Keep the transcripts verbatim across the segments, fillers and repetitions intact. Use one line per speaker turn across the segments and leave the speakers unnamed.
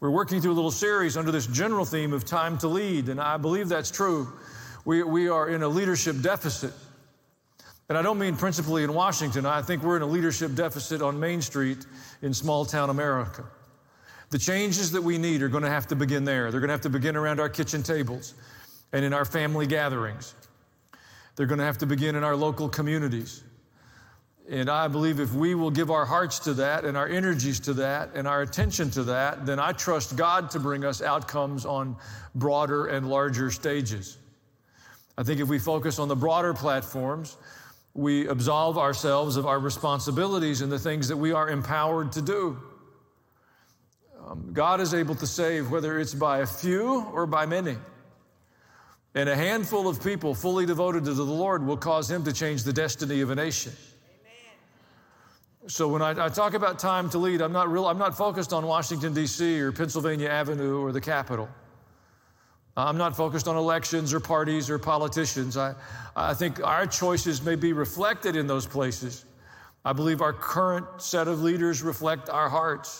We're working through a little series under this general theme of time to lead, and I believe that's true. We, we are in a leadership deficit. And I don't mean principally in Washington. I think we're in a leadership deficit on Main Street in small town America. The changes that we need are going to have to begin there. They're going to have to begin around our kitchen tables and in our family gatherings. They're going to have to begin in our local communities. And I believe if we will give our hearts to that and our energies to that and our attention to that, then I trust God to bring us outcomes on broader and larger stages. I think if we focus on the broader platforms, we absolve ourselves of our responsibilities and the things that we are empowered to do. Um, God is able to save whether it's by a few or by many. And a handful of people fully devoted to the Lord will cause Him to change the destiny of a nation. So when I, I talk about time to lead, I'm not real, I'm not focused on Washington, D C or Pennsylvania Avenue or the Capitol. I'm not focused on elections or parties or politicians. I, I think our choices may be reflected in those places. I believe our current set of leaders reflect our hearts.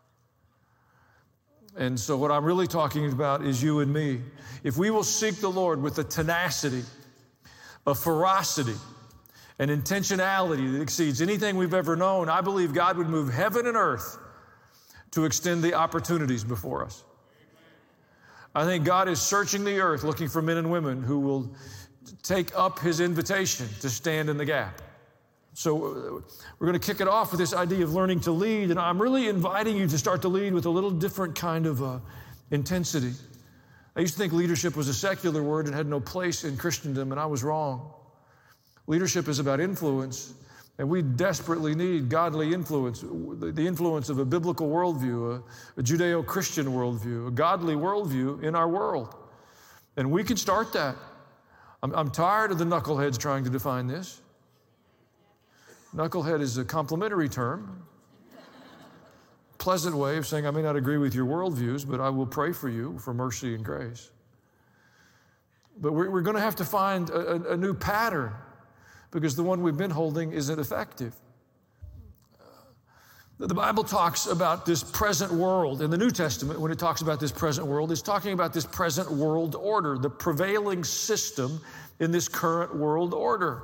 And so what I'm really talking about is you and me. If we will seek the Lord with a tenacity, a ferocity, an intentionality that exceeds anything we've ever known, I believe God would move heaven and earth to extend the opportunities before us. I think God is searching the earth looking for men and women who will take up His invitation to stand in the gap. So we're going to kick it off with this idea of learning to lead, and I'm really inviting you to start to lead with a little different kind of uh, intensity. I used to think leadership was a secular word and had no place in Christendom, and I was wrong. Leadership is about influence, and we desperately need godly influence, the influence of a biblical worldview, a, a Judeo-Christian worldview, a godly worldview in our world. And we can start that. I'm, I'm tired of the knuckleheads trying to define this. Knucklehead is a complimentary term, pleasant way of saying I may not agree with your worldviews, but I will pray for you for mercy and grace. But we're, we're going to have to find a, a, a new pattern, because the one we've been holding isn't effective. The Bible talks about this present world. In the New Testament, when it talks about this present world, it's talking about this present world order, the prevailing system in this current world order,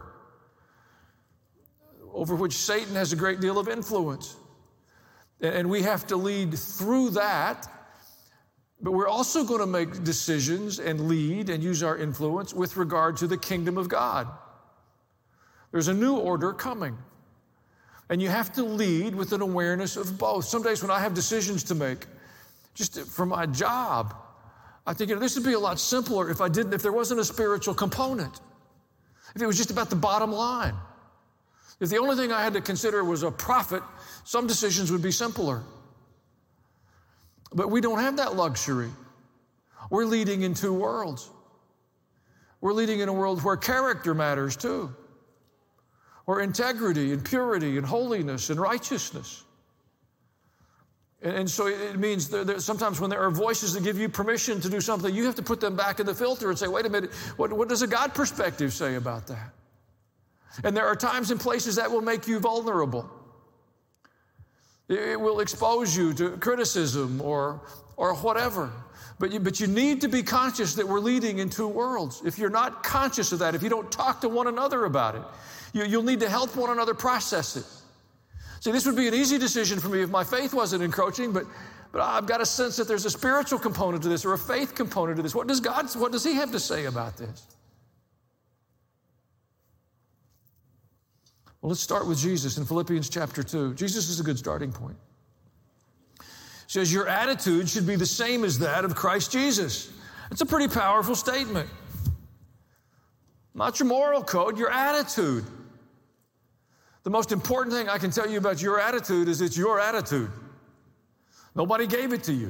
over which Satan has a great deal of influence. And we have to lead through that, but we're also going to make decisions and lead and use our influence with regard to the kingdom of God. There's a new order coming. And you have to lead with an awareness of both. Some days when I have decisions to make, just for my job, I think, you know, this would be a lot simpler if I didn't, if there wasn't a spiritual component. If it was just about the bottom line. If the only thing I had to consider was a profit, some decisions would be simpler. But we don't have that luxury. We're leading in two worlds. We're leading in a world where character matters too. Or integrity and purity and holiness and righteousness. And, and so it means that, that sometimes when there are voices that give you permission to do something, you have to put them back in the filter and say, wait a minute, what, what does a God perspective say about that? And there are times and places that will make you vulnerable. It, it will expose you to criticism or, or whatever. But you, but you need to be conscious that we're leading in two worlds. If you're not conscious of that, if you don't talk to one another about it, You, you'll need to help one another process it. See, this would be an easy decision for me if my faith wasn't encroaching, but, but I've got a sense that there's a spiritual component to this or a faith component to this. What does God, what does He have to say about this? Well, let's start with Jesus in Philippians chapter two. Jesus is a good starting point. It says, your attitude should be the same as that of Christ Jesus. It's a pretty powerful statement. Not your moral code, your attitude. The most important thing I can tell you about your attitude is it's your attitude. Nobody gave it to you.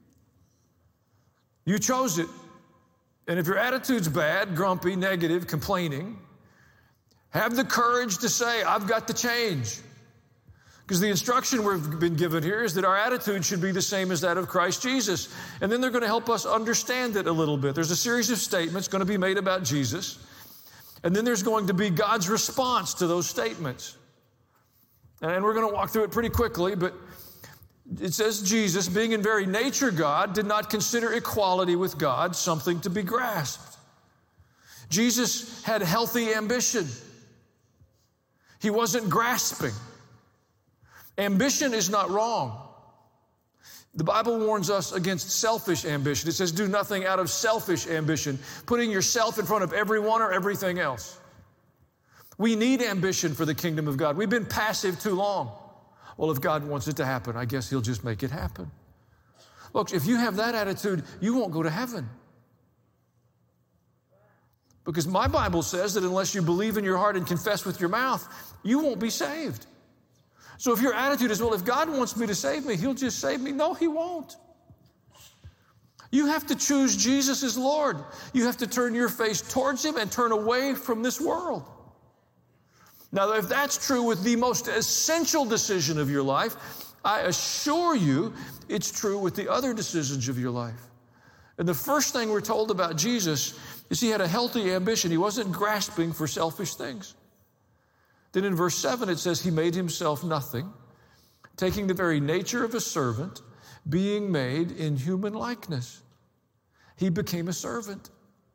You chose it. And if your attitude's bad, grumpy, negative, complaining, have the courage to say, I've got to change. Because the instruction we've been given here is that our attitude should be the same as that of Christ Jesus. And then they're going to help us understand it a little bit. There's a series of statements going to be made about Jesus. And then there's going to be God's response to those statements. And we're going to walk through it pretty quickly, but It says Jesus, being in very nature God, did not consider equality with God something to be grasped. Jesus had healthy ambition. He wasn't grasping. Ambition is not wrong. The Bible warns us against selfish ambition. It says, do nothing out of selfish ambition, putting yourself in front of everyone or everything else. We need ambition for the kingdom of God. We've been passive too long. Well, if God wants it to happen, I guess He'll just make it happen. Look, if you have that attitude, you won't go to heaven. Because my Bible says that unless you believe in your heart and confess with your mouth, you won't be saved. So if your attitude is, well, if God wants me to save me, He'll just save me. No, He won't. You have to choose Jesus as Lord. You have to turn your face towards Him and turn away from this world. Now, if that's true with the most essential decision of your life, I assure you it's true with the other decisions of your life. And the first thing we're told about Jesus is He had a healthy ambition. He wasn't grasping for selfish things. Then in verse seven, it says, He made Himself nothing, taking the very nature of a servant, being made in human likeness. He became a servant.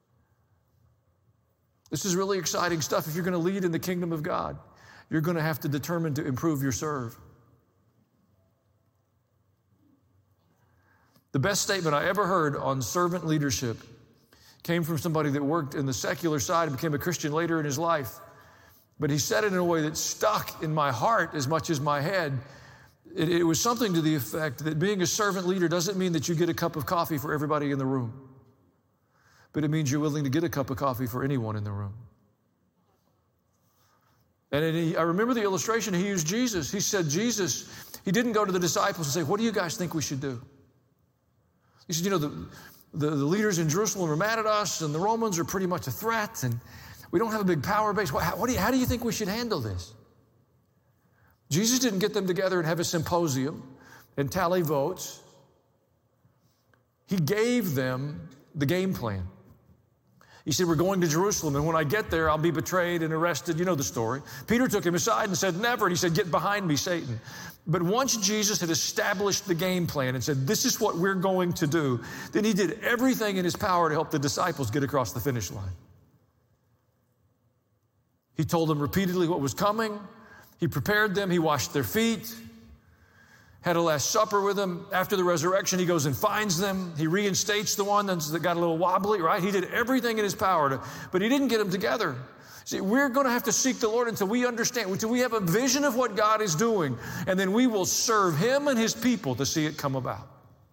This is really exciting stuff. If you're going to lead in the kingdom of God, you're going to have to determine to improve your serve. The best statement I ever heard on servant leadership came from somebody that worked in the secular side and became a Christian later in his life. But he said it in a way that stuck in my heart as much as my head. It, it was something to the effect that being a servant leader doesn't mean that you get a cup of coffee for everybody in the room. But it means you're willing to get a cup of coffee for anyone in the room. And he, I remember the illustration he used Jesus. He said Jesus, He didn't go to the disciples and say, what do you guys think we should do? He said, you know, the, the, the leaders in Jerusalem are mad at us and the Romans are pretty much a threat and we don't have a big power base. What, what do you, how do you think we should handle this? Jesus didn't get them together and have a symposium and tally votes. He gave them the game plan. He said, we're going to Jerusalem, and when I get there, I'll be betrayed and arrested. You know the story. Peter took him aside and said, never. And he said, get behind me, Satan. But once Jesus had established the game plan and said, this is what we're going to do, then He did everything in His power to help the disciples get across the finish line. He told them repeatedly what was coming. He prepared them. He washed their feet. Had a Last Supper with them. After the resurrection, He goes and finds them. He reinstates the one that got a little wobbly, right? He did everything in His power, to, but He didn't get them together. See, we're going to have to seek the Lord until we understand, until we have a vision of what God is doing, and then we will serve Him and His people to see it come about.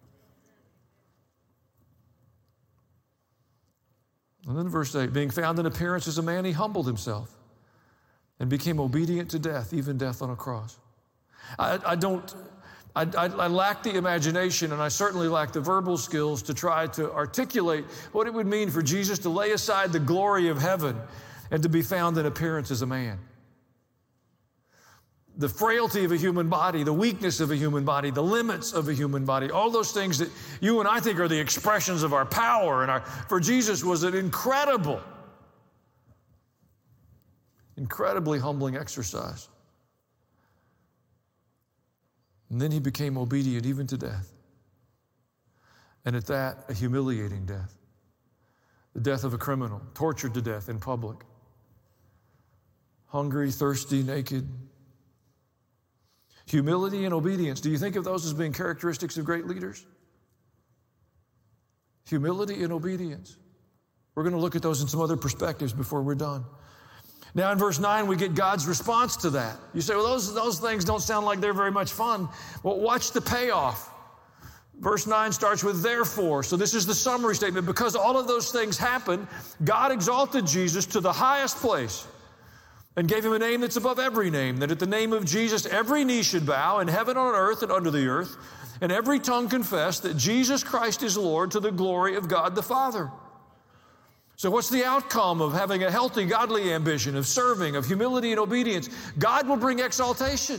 And then verse eight, being found in appearance as a man, He humbled Himself and became obedient to death, even death on a cross. I, I don't... I, I, I lack the imagination, and I certainly lack the verbal skills to try to articulate what it would mean for Jesus to lay aside the glory of heaven and to be found in appearance as a man. The frailty of a human body, the weakness of a human body, the limits of a human body, all those things that you and I think are the expressions of our power, and our, for Jesus was an incredible, incredibly humbling exercise. And then He became obedient even to death. And at that, a humiliating death. The death of a criminal, tortured to death in public. Hungry, thirsty, naked. Humility and obedience. Do you think of those as being characteristics of great leaders? Humility and obedience. We're going to look at those in some other perspectives before we're done. Now in verse nine, we get God's response to that. You say, well, those, those things don't sound like they're very much fun. Well, watch the payoff. Verse nine starts with therefore. So this is the summary statement. Because all of those things happened, God exalted Jesus to the highest place and gave Him a name that's above every name, that at the name of Jesus every knee should bow in heaven, on earth, and under the earth, and every tongue confess that Jesus Christ is Lord, to the glory of God the Father. So what's the outcome of having a healthy, godly ambition, of serving, of humility and obedience? God will bring exaltation.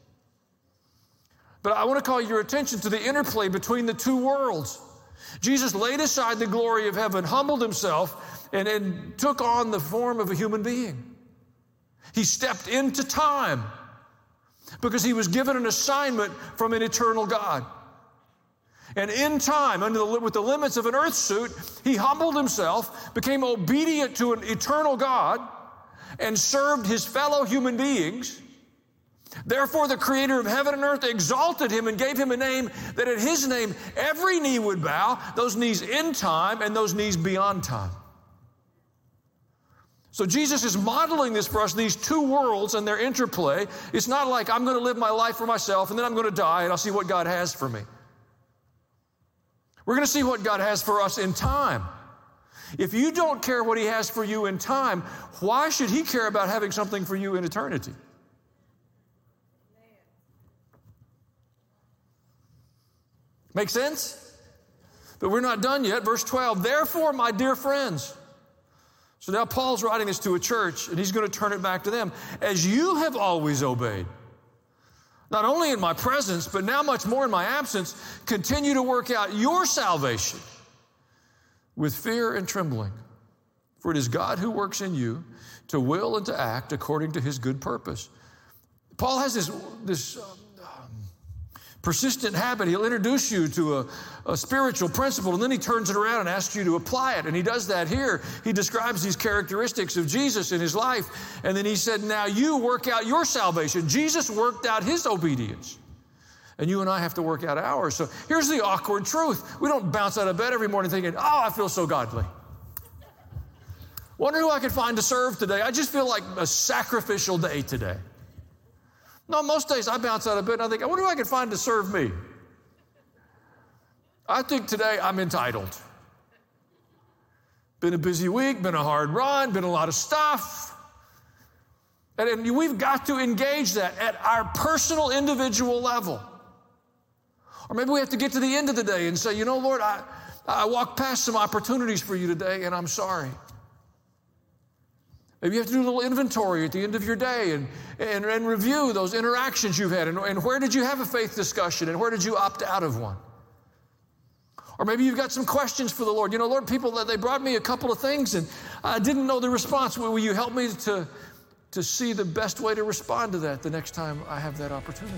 But I want to call your attention to the interplay between the two worlds. Jesus laid aside the glory of heaven, humbled Himself, and, and took on the form of a human being. He stepped into time. because he was given an assignment from an eternal God. And in time, under the, with the limits of an earth suit, he humbled himself, became obedient to an eternal God, and served his fellow human beings. Therefore, the creator of heaven and earth exalted him and gave him a name that at his name every knee would bow, those knees in time and those knees beyond time. So Jesus is modeling this for us, these two worlds and their interplay. It's not like I'm going to live my life for myself and then I'm going to die and I'll see what God has for me. We're going to see what God has for us in time. If you don't care what he has for you in time, why should he care about having something for you in eternity? Make sense? But we're not done yet. Verse twelve, therefore, my dear friends. So now Paul's writing this to a church, and he's going to turn it back to them. As you have always obeyed, not only in my presence, but now much more in my absence, continue to work out your salvation with fear and trembling. For it is God who works in you to will and to act according to his good purpose. Paul has this, this um, persistent habit. He'll introduce you to a, a spiritual principle, and then he turns it around and asks you to apply it. And he does that here. He describes these characteristics of Jesus in his life. And then he said, now you work out your salvation. Jesus worked out his obedience. And you and I have to work out ours. So here's the awkward truth. We don't bounce out of bed every morning thinking, oh, I feel so godly. Wonder who I could find to serve today. I just feel like a sacrificial day today. No, most days I bounce out of bed and I think, I wonder who I could find to serve me. I think today I'm entitled. Been a busy week, been a hard run, been a lot of stuff. And, and we've got to engage that at our personal, individual level. Or maybe we have to get to the end of the day and say, you know, Lord, I, I walked past some opportunities for you today and I'm sorry. Maybe you have to do a little inventory at the end of your day and, and, and review those interactions you've had. And, and where did you have a faith discussion and where did you opt out of one? Or maybe you've got some questions for the Lord. You know, Lord, people, they brought me a couple of things and I didn't know the response. Will you help me to, to see the best way to respond to that the next time I have that opportunity?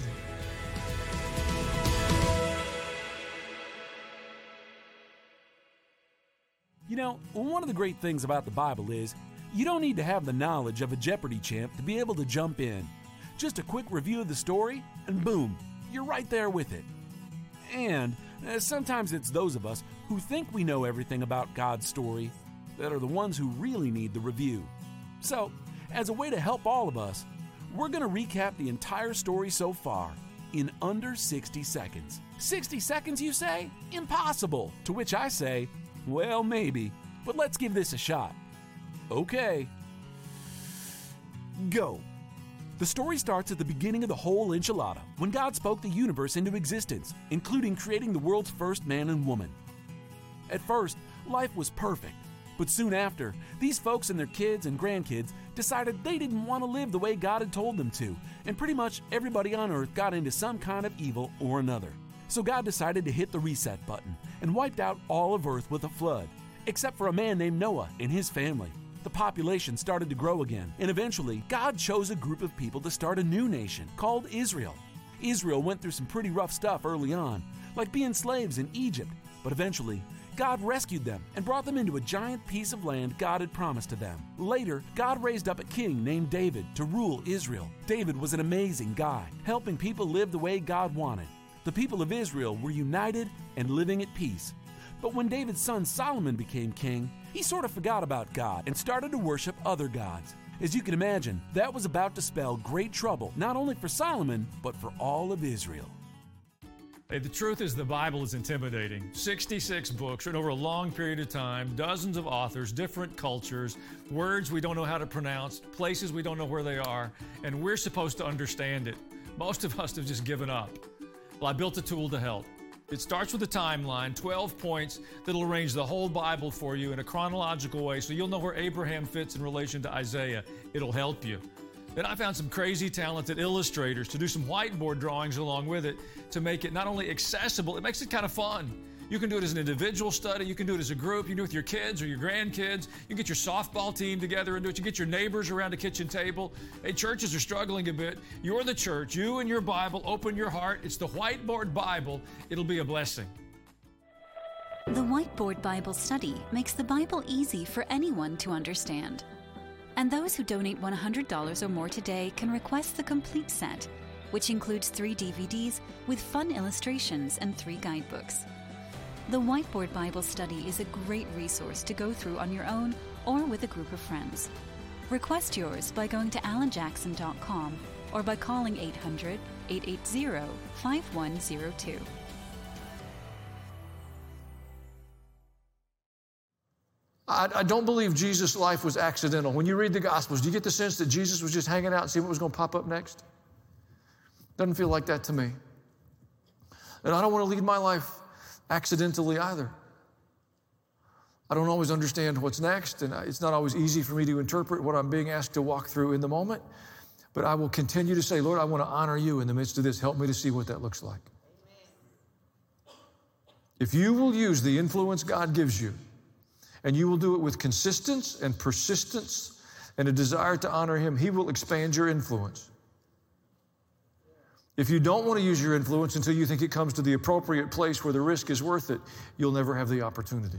You know, one of the great things about the Bible is you don't need to have the knowledge of a Jeopardy champ to be able to jump in. Just a quick review of the story, and boom, you're right there with it. And uh, sometimes it's those of us who think we know everything about God's story that are the ones who really need the review. So, as a way to help all of us, we're going to recap the entire story so far in under sixty seconds. sixty seconds, you say? Impossible! To which I say, well, maybe, but let's give this a shot. Okay. Go. The story starts at the beginning of the whole enchilada, when God spoke the universe into existence, including creating the world's first man and woman. At first, life was perfect, but soon after, these folks and their kids and grandkids decided they didn't want to live the way God had told them to, and pretty much everybody on earth got into some kind of evil or another. So God decided to hit the reset button and wiped out all of earth with a flood, except for a man named Noah and his family. The population started to grow again, and eventually, God chose a group of people to start a new nation called Israel. Israel went through some pretty rough stuff early on, like being slaves in Egypt, but eventually, God rescued them and brought them into a giant piece of land God had promised to them. Later, God raised up a king named David to rule Israel. David was an amazing guy, helping people live the way God wanted. The people of Israel were united and living at peace. But when David's son Solomon became king, he sort of forgot about God and started to worship other gods. As you can imagine, that was about to spell great trouble, not only for Solomon, but for all of Israel.
Hey, the truth is the Bible is intimidating. sixty-six books written over a long period of time, dozens of authors, different cultures, words we don't know how to pronounce, places we don't know where they are, and we're supposed to understand it. Most of us have just given up. Well, I built a tool to help. It starts with a timeline, twelve points that'll arrange the whole Bible for you in a chronological way so you'll know where Abraham fits in relation to Isaiah. It'll help you. Then I found some crazy talented illustrators to do some whiteboard drawings along with it to make it not only accessible, it makes it kind of fun. You can do it as an individual study. You can do it as a group. You can do it with your kids or your grandkids. You can get your softball team together and do it. You can get your neighbors around a kitchen table. Hey, churches are struggling a bit. You're the church. You and your Bible. Open your heart. It's the Whiteboard Bible. It'll be a blessing.
The Whiteboard Bible Study makes the Bible easy for anyone to understand. And those who donate one hundred dollars or more today can request the complete set, which includes three D V Ds with fun illustrations and three guidebooks. The Whiteboard Bible Study is a great resource to go through on your own or with a group of friends. Request yours by going to alan jackson dot com or by calling eight hundred, eight eight zero, five one zero two.
I, I don't believe Jesus' life was accidental. When you read the Gospels, do you get the sense that Jesus was just hanging out and see what was going to pop up next? Doesn't feel like that to me. And I don't want to lead my life accidentally either. I don't always understand what's next, and it's not always easy for me to interpret what I'm being asked to walk through in the moment, but I will continue to say, Lord, I want to honor you in the midst of this. Help me to see what that looks like. Amen. If you will use the influence God gives you, and you will do it with consistency and persistence and a desire to honor him, he will expand your influence. If you don't want to use your influence until you think it comes to the appropriate place where the risk is worth it, you'll never have the opportunity.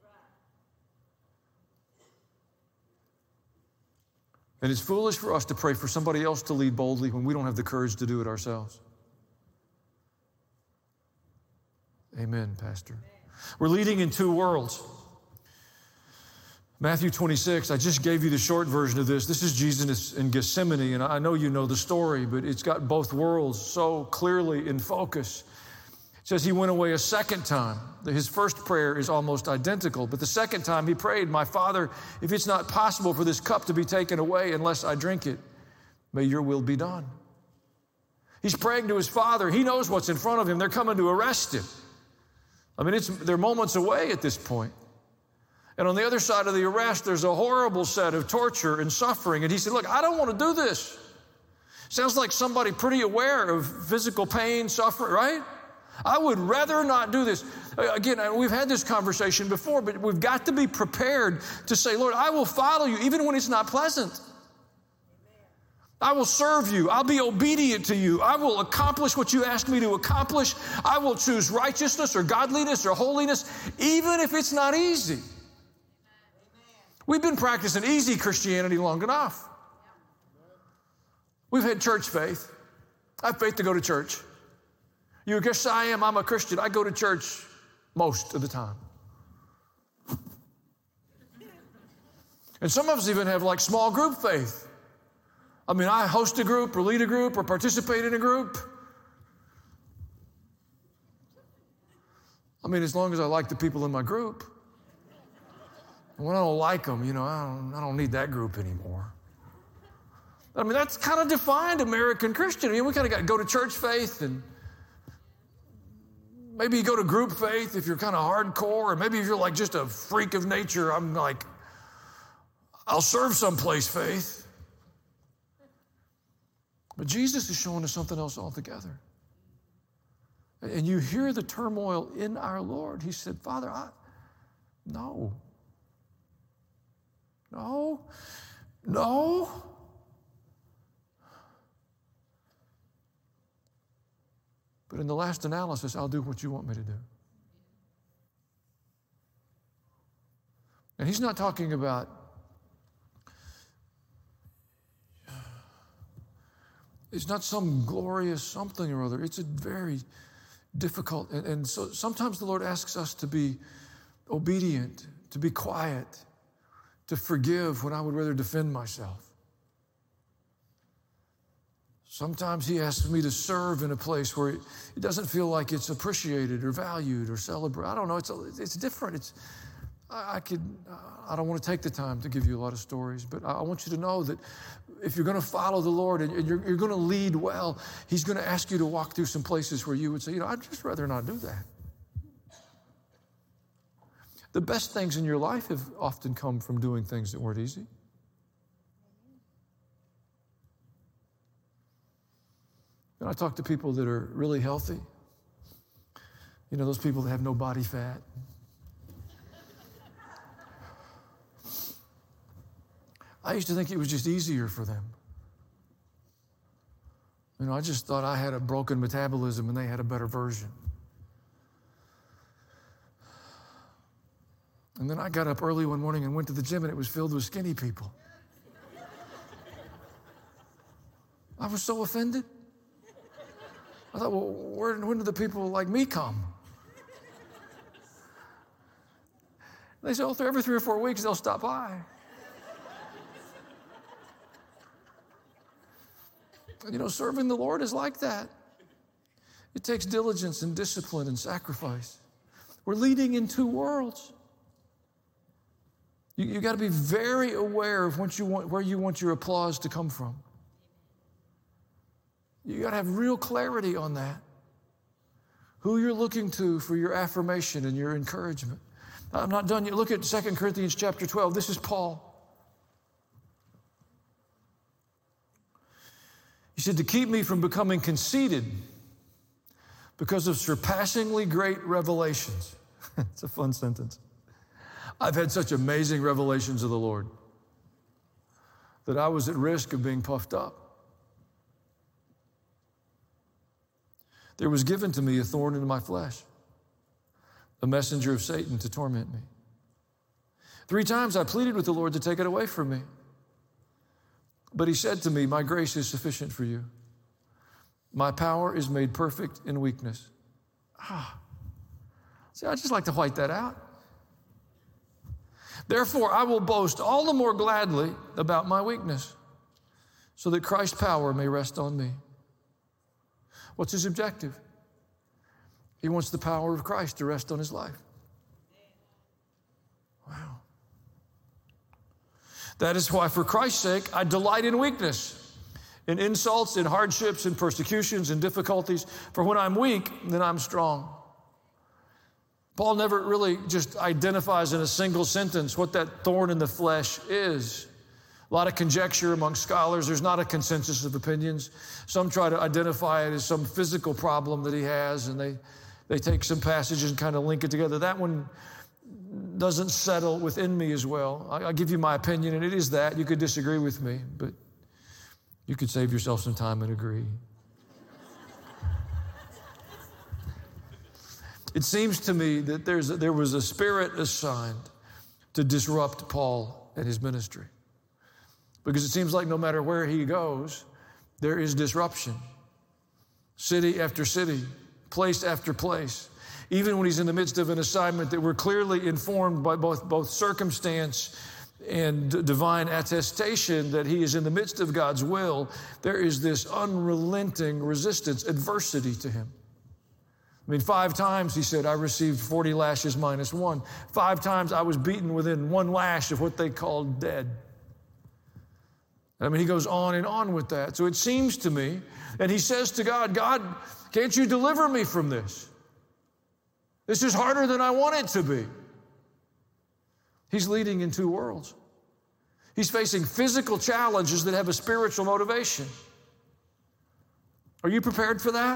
And it's foolish for us to pray for somebody else to lead boldly when we don't have the courage to do it ourselves. Amen, Pastor. We're leading in two worlds. Matthew twenty-six, I just gave you the short version of this. This is Jesus in Gethsemane, and I know you know the story, but it's got both worlds so clearly in focus. It says he went away a second time. His first prayer is almost identical, but the second time he prayed, my Father, if it's not possible for this cup to be taken away unless I drink it, may your will be done. He's praying to his Father. He knows what's in front of him. They're coming to arrest him. I mean, it's, they're moments away at this point. And on the other side of the arrest, there's a horrible set of torture and suffering. And he said, look, I don't want to do this. Sounds like somebody pretty aware of physical pain, suffering, right? I would rather not do this. Again, we've had this conversation before, but we've got to be prepared to say, Lord, I will follow you even when it's not pleasant. I will serve you. I'll be obedient to you. I will accomplish what you ask me to accomplish. I will choose righteousness or godliness or holiness, even if it's not easy. We've been practicing easy Christianity long enough. We've had church faith. I have faith to go to church. You guess I am. I'm a Christian. I go to church most of the time. And some of us even have like small group faith. I mean, I host a group or lead a group or participate in a group. I mean, as long as I like the people in my group. When I don't like them, you know, I don't, I don't need that group anymore. I mean, that's kind of defined American Christian. I mean, we kind of got to go to church faith, and maybe you go to group faith if you're kind of hardcore, or maybe if you're like just a freak of nature, I'm like, I'll serve someplace faith. But Jesus is showing us something else altogether. And you hear the turmoil in our Lord. He said, Father, I, no. No, no. But in the last analysis, I'll do what you want me to do. And he's not talking about it's not some glorious something or other. It's a very difficult, and, and so sometimes the Lord asks us to be obedient, to be quiet, to forgive when I would rather defend myself. Sometimes he asks me to serve in a place where it doesn't feel like it's appreciated or valued or celebrated. I don't know. It's a, it's different. It's I, I could. I don't want to take the time to give you a lot of stories, but I want you to know that if you're going to follow the Lord and you're, you're going to lead well, he's going to ask you to walk through some places where you would say, you know, I'd just rather not do that. The best things in your life have often come from doing things that weren't easy. And I talk to people that are really healthy, You know, those people that have no body fat. I used to think it was just easier for them. You know, I just thought I had a broken metabolism and they had a better version. And then I got up early one morning and went to the gym and it was filled with skinny people. I was so offended. I thought, well, where, when do the people like me come? They said, oh, every three or four weeks they'll stop by. You know, serving the Lord is like that. It takes diligence and discipline and sacrifice. We're leading in two worlds. You, you got to be very aware of what you want, where you want your applause to come from. You got to have real clarity on that. Who you're looking to for your affirmation and your encouragement. I'm not done yet. Look at Second Corinthians chapter twelve. This is Paul. He said, to keep me from becoming conceited because of surpassingly great revelations. It's a fun sentence. I've had such amazing revelations of the Lord that I was at risk of being puffed up. There was given to me a thorn in my flesh, a messenger of Satan to torment me. Three times I pleaded with the Lord to take it away from me. But he said to me, my grace is sufficient for you. My power is made perfect in weakness. Ah. See, I just like to white that out. Therefore, I will boast all the more gladly about my weakness, so that Christ's power may rest on me. What's his objective? He wants the power of Christ to rest on his life. Wow. That is why, for Christ's sake, I delight in weakness, in insults, in hardships, in persecutions, in difficulties. For when I'm weak, then I'm strong. Paul never really just identifies in a single sentence what that thorn in the flesh is. A lot of conjecture among scholars. There's not a consensus of opinions. Some try to identify it as some physical problem that he has, and they, they take some passages and kind of link it together. That one doesn't settle within me as well. I, I'll give you my opinion, and it is that. You could disagree with me, but you could save yourself some time and agree. It seems to me that there's a, there was a spirit assigned to disrupt Paul and his ministry. Because it seems like no matter where he goes, there is disruption. City after city, place after place. Even when he's in the midst of an assignment that we're clearly informed by both, both circumstance and d- divine attestation that he is in the midst of God's will, there is this unrelenting resistance, adversity to him. I mean, five times he said, I received forty lashes minus one. Five times I was beaten within one lash of what they called dead. I mean, he goes on and on with that. So it seems to me, and he says to God, God, can't you deliver me from this? This is harder than I want it to be. He's leading in two worlds. He's facing physical challenges that have a spiritual motivation. Are you prepared for that?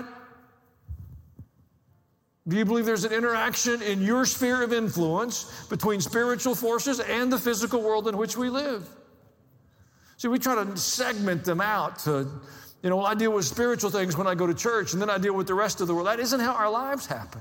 Do you believe there's an interaction in your sphere of influence between spiritual forces and the physical world in which we live? See, we try to segment them out to, you know, well, I deal with spiritual things when I go to church, and then I deal with the rest of the world. That isn't how our lives happen.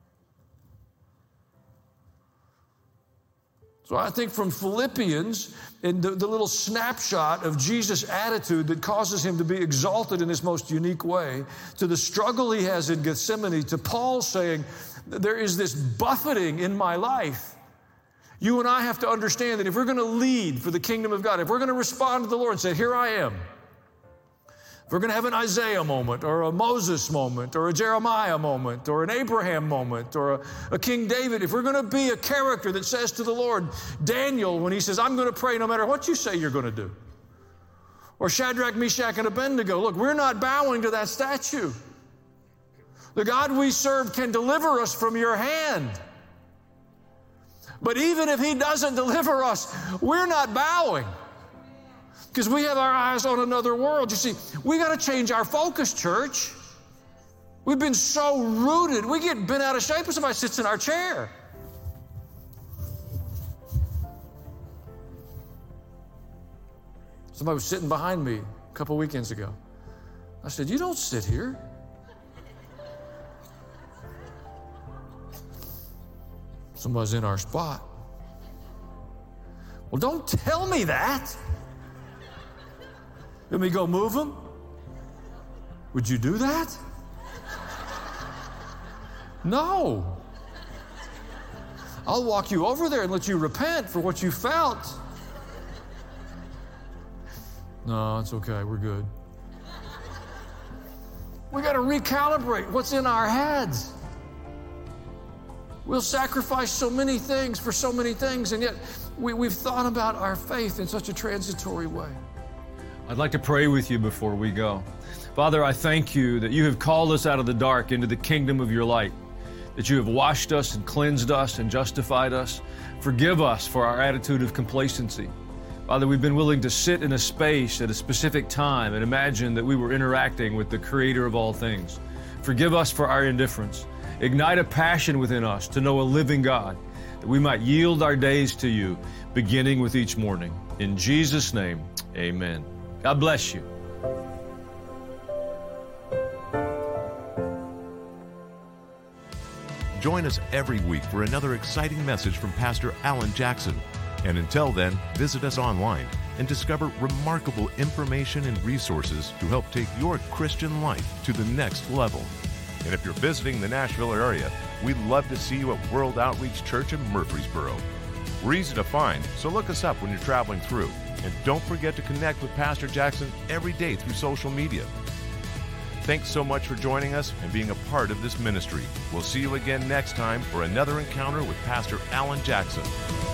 So I think from Philippians, in the, the little snapshot of Jesus' attitude that causes him to be exalted in this most unique way, to the struggle he has in Gethsemane, to Paul saying, there is this buffeting in my life. You and I have to understand that if we're going to lead for the kingdom of God, if we're going to respond to the Lord and say, here I am, if we're going to have an Isaiah moment or a Moses moment or a Jeremiah moment or an Abraham moment or a, a King David, if we're going to be a character that says to the Lord, Daniel, when he says, I'm going to pray no matter what you say you're going to do, or Shadrach, Meshach, and Abednego, look, we're not bowing to that statue. The God we serve can deliver us from your hand. But even if he doesn't deliver us, we're not bowing. Because we have our eyes on another world. You see, we got to change our focus, church. We've been so rooted. We get bent out of shape when somebody sits in our chair. Somebody was sitting behind me a couple weekends ago. I said, "You don't sit here." Somebody's in our spot. Well, don't tell me that. Let me go move them? Would you do that? No. I'll walk you over there and let you repent for what you felt. No, it's okay. We're good. We got to recalibrate what's in our heads. We'll sacrifice so many things for so many things, and yet we, we've thought about our faith in such a transitory way.
I'd like to pray with you before we go. Father, I thank you that you have called us out of the dark into the kingdom of your light, that you have washed us and cleansed us and justified us. Forgive us for our attitude of complacency. Father, we've been willing to sit in a space at a specific time and imagine that we were interacting with the Creator of all things. Forgive us for our indifference. Ignite a passion within us to know a living God, that we might yield our days to you, beginning with each morning. In Jesus' name, amen. God bless you.
Join us every week for another exciting message from Pastor Alan Jackson. And until then, visit us online and discover remarkable information and resources to help take your Christian life to the next level. And if you're visiting the Nashville area, we'd love to see you at World Outreach Church in Murfreesboro. We're easy to find, so look us up when you're traveling through. And don't forget to connect with Pastor Jackson every day through social media. Thanks so much for joining us and being a part of this ministry. We'll see you again next time for another encounter with Pastor Alan Jackson.